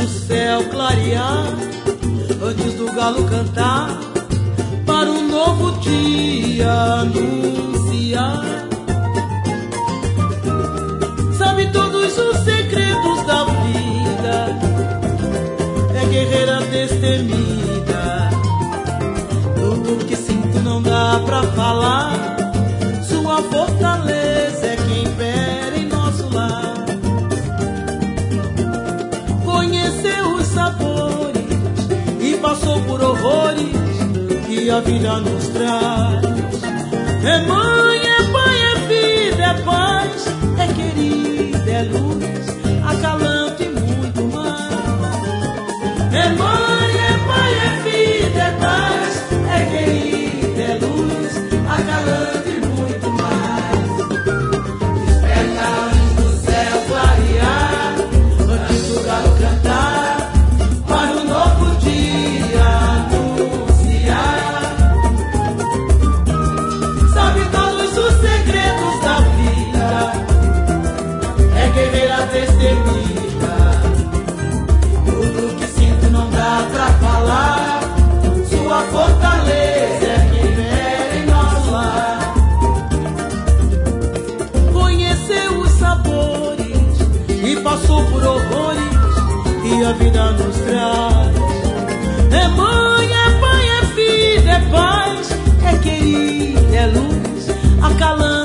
do céu clarear, antes do galo cantar, para um novo dia anunciar. Sabe todos os segredos da vida, é guerreira destemida. Tudo que sinto não dá pra falar, sua fortaleza é quem impera em nosso lar. Conheceu os sabores e passou por horrores que a vida nos traz. É mãe, é pai, é vida, é paz, é querida, é luz, acalante e muito mais. É mãe, é pai, é vida, é paz, é querida, é luz, acalante e muito mais. Desperta antes do céu clarear, antes do galo cantar, para um novo dia anunciar. Sabe todos os segredos da vida, é guerreira destemida. Tudo que sinto não dá pra falar, sua fortaleza é quem vem em nosso lar. Conheceu os sabores e passou por horrores que a vida nos traz. É mãe, é pai, é vida, é paz, é querida, é luz, acalante